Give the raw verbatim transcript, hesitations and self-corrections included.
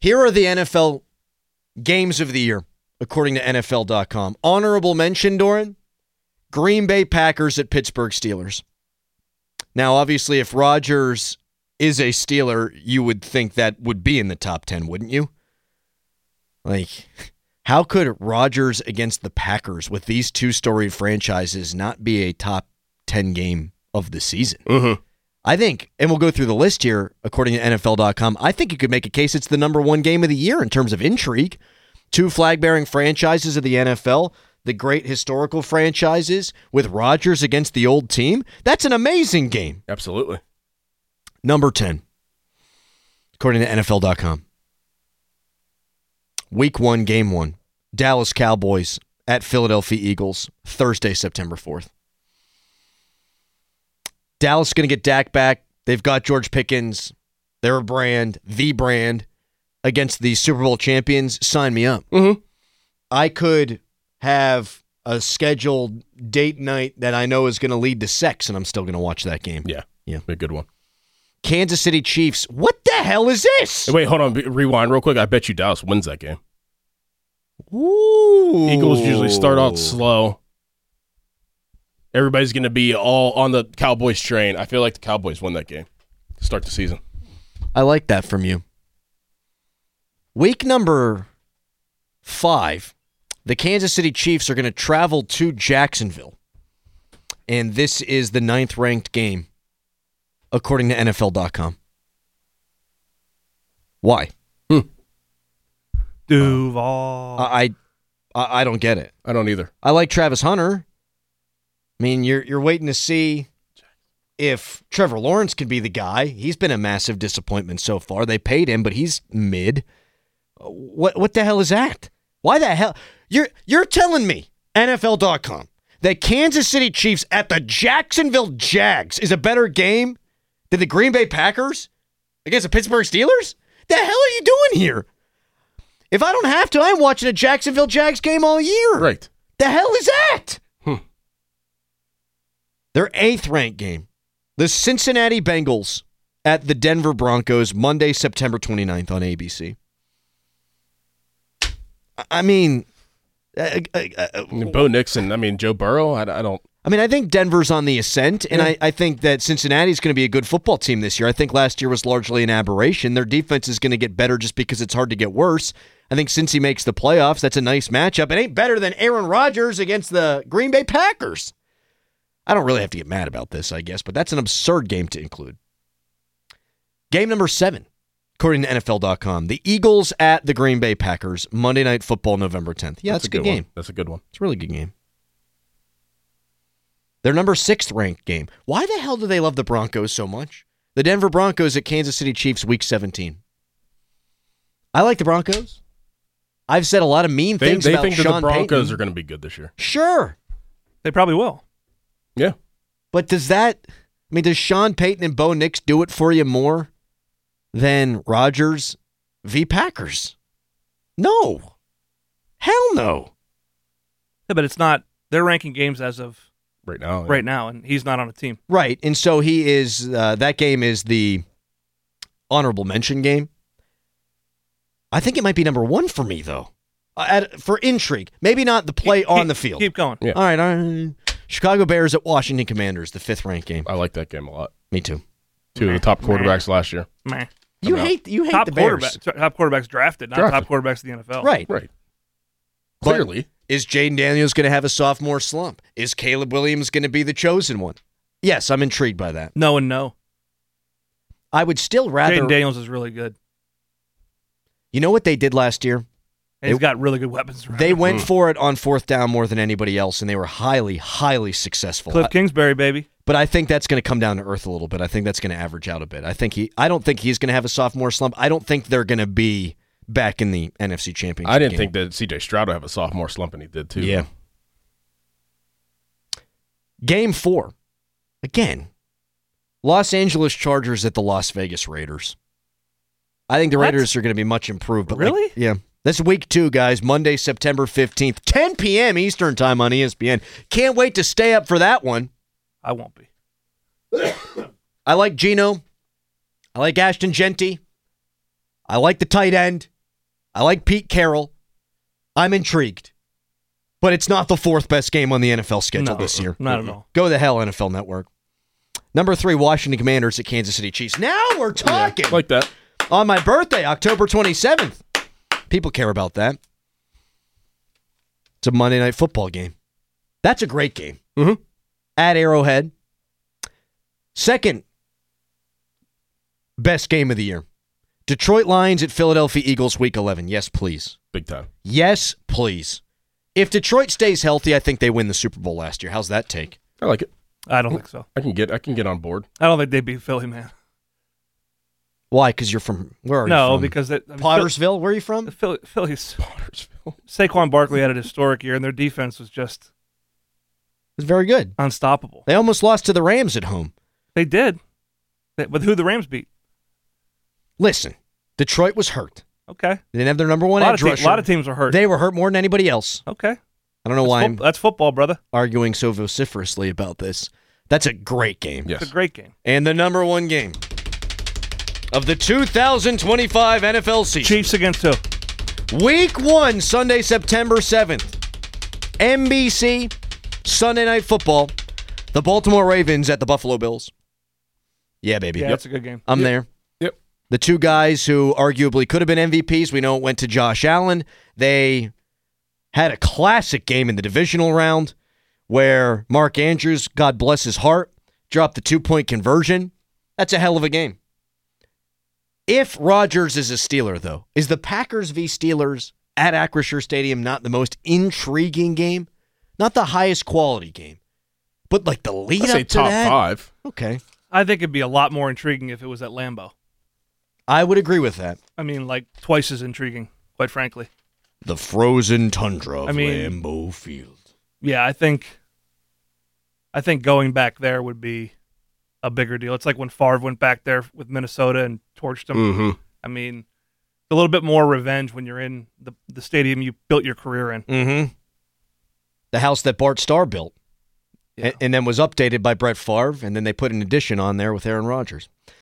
Here are the N F L games of the year, according to N F L dot com. Honorable mention, Doran, Green Bay Packers at Pittsburgh Steelers. Now, obviously, if Rodgers is a Steeler, you would think that would be in the top ten, wouldn't you? Like, how could Rodgers against the Packers with these two storied franchises not be a top ten game of the season? Mm-hmm. I think, and we'll go through the list here, according to N F L dot com, I think you could make a case it's the number one game of the year in terms of intrigue. Two flag-bearing franchises of the N F L, the great historical franchises with Rodgers against the old team. That's an amazing game. Absolutely. Number ten, according to N F L dot com. Week one, game one. Dallas Cowboys at Philadelphia Eagles, Thursday, September fourth. Dallas is going to get Dak back. They've got George Pickens. They're a brand, the brand, against the Super Bowl champions. Sign me up. Mm-hmm. I could have a scheduled date night that I know is going to lead to sex, and I'm still going to watch that game. Yeah. Yeah. A good one. Kansas City Chiefs. What the hell is this? Hey, wait, hold on. Rewind real quick. I bet you Dallas wins that game. Ooh. Eagles usually start out slow. Everybody's going to be all on the Cowboys train. I feel like the Cowboys win that game to start the season. I like that from you. Week number five, the Kansas City Chiefs are going to travel to Jacksonville. And this is the ninth-ranked game, according to N F L dot com. Why? Hmm. Duval. I, I I don't get it. I don't either. I like Travis Hunter. I mean, you're you're waiting to see if Trevor Lawrence can be the guy. He's been a massive disappointment so far. They paid him, but he's mid. What what the hell is that? Why the hell? You're you're telling me, N F L dot com, that Kansas City Chiefs at the Jacksonville Jags is a better game than the Green Bay Packers against the Pittsburgh Steelers? The hell are you doing here? If I don't have to, I'm watching a Jacksonville Jags game all year. Right. The hell is that? Hmm. Their eighth-ranked game. The Cincinnati Bengals at the Denver Broncos, Monday, September twenty-ninth on A B C. I mean... Uh, uh, uh, Bo Nixon, I mean, Joe Burrow, I, I don't... I mean, I think Denver's on the ascent, and Yeah. I, I think that Cincinnati's going to be a good football team this year. I think last year was largely an aberration. Their defense is going to get better just because it's hard to get worse. I think Cincy makes the playoffs. That's a nice matchup. It ain't better than Aaron Rodgers against the Green Bay Packers. I don't really have to get mad about this, I guess, but that's an absurd game to include. Game number seven, according to N F L dot com. The Eagles at the Green Bay Packers, Monday Night Football, November tenth. Yeah, that's, that's a good, good game. One. That's a good one. It's a really good game. Their number sixth ranked game. Why the hell do they love the Broncos so much? The Denver Broncos at Kansas City Chiefs, week seventeen. I like the Broncos. I've said a lot of mean they, things they about think Sean that the Broncos Payton. are going to be good this year. Sure. They probably will. Yeah. But does that, I mean, does Sean Payton and Bo Nix do it for you more than Rodgers v. Packers? No. Hell no. Yeah, but it's not, they're ranking games as of Right now. Yeah. right now, and he's not on a team. Right, and so he is, uh, that game is the honorable mention game. I think it might be number one for me, though, uh, at, for intrigue. Maybe not the play Keep- on keep- the field. Keep going. Yeah. All right, all right. Chicago Bears at Washington Commanders, the fifth-ranked game. I like that game a lot. Me too. Two of the top quarterbacks last year. Meh. You About- hate you hate Top the Bears, quarterback, top quarterbacks drafted, not Drafted. top quarterbacks in the N F L. right? Right. But Clearly. is Jaden Daniels going to have a sophomore slump? Is Caleb Williams going to be the chosen one? Yes, I'm intrigued by that. No and no. I would still rather. Jaden Daniels is really good. You know what they did last year? And he's They- got really good weapons around They him. went Mm. for it on fourth down more than anybody else, and they were highly, highly successful. Cliff I- Kingsbury, baby. but I think that's going to come down to earth a little bit. I think that's going to average out a bit. I think he. I don't think he's going to have a sophomore slump. I don't think they're going to be back in the N F C Championship I didn't game. think that C J Stroud would have a sophomore slump, and he did too. Yeah. Game four. Again, Los Angeles Chargers at the Las Vegas Raiders. I think the What? Raiders are going to be much improved. But like- Really? yeah. That's week two, guys. Monday, September fifteenth, ten p.m. Eastern time on E S P N. Can't wait to stay up for that one. I won't be. I like Geno. I like Ashton Genty. I like the tight end. I like Pete Carroll. I'm intrigued. But it's not the fourth best game on the N F L schedule No, this year. Not at all. Go to hell, N F L Network. Number three, Washington Commanders at Kansas City Chiefs. Now we're talking. Yeah, like that. On my birthday, October twenty-seventh. People care about that. It's a Monday Night Football game. That's a great game. Mm-hmm. At Arrowhead. Second best game of the year. Detroit Lions at Philadelphia Eagles, Week eleven. Yes, please. Big time. Yes, please. If Detroit stays healthy, I think they win the Super Bowl last year. How's that take? I like it. I don't think so. I can get I can get on board. I don't think they beat Philly, man. Why? Because you're from, where are No, you from? because they, I mean, Pottersville? Where are you from? Phil- Philly, Philly's Pottersville. Saquon Barkley had a historic year, and their defense was just It's very good. unstoppable. They almost lost to the Rams at home. They did. They, with who the Rams beat? Listen, Detroit was hurt. Okay. They didn't have their number one A lot, edge of te- rusher. a lot of teams are hurt. They were hurt more than anybody else. okay. I don't know That's, why fo- I'm that's football, brother. arguing so vociferously about this. That's a great game. Yes. It's a great game. And the number one game of the two thousand twenty-five N F L season. Chiefs against who? Week one, Sunday, September seventh. N B C, Sunday Night Football. The Baltimore Ravens at the Buffalo Bills. Yeah, baby. Yeah, Yep. it's a good game. I'm Yep. there. Yep. The two guys who arguably could have been M V Ps, we know it went to Josh Allen. They had a classic game in the divisional round where Mark Andrews, God bless his heart, dropped the two-point conversion. That's a hell of a game. If Rodgers is a Steeler, though, is the Packers v. Steelers at Acrisure Stadium not the most intriguing game? Not the highest quality game, but like the lead I'd up say to top that? five. Okay. I think it'd be a lot more intriguing if it was at Lambeau. I would agree with that. I mean, like twice as intriguing, quite frankly. The frozen tundra of I mean- Lambeau Field. Yeah, I think I think going back there would be a bigger deal. It's like when Favre went back there with Minnesota and torched them. Mm-hmm. I mean, it's a little bit more revenge when you're in the, the stadium you built your career in. Mm-hmm. The house that Bart Starr built. Yeah. A- and then was updated by Brett Favre, and then they put an addition on there with Aaron Rodgers.